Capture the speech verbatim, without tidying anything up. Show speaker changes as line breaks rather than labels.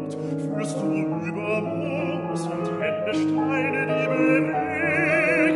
Führst du über Moos und Hände Steine, die beregt,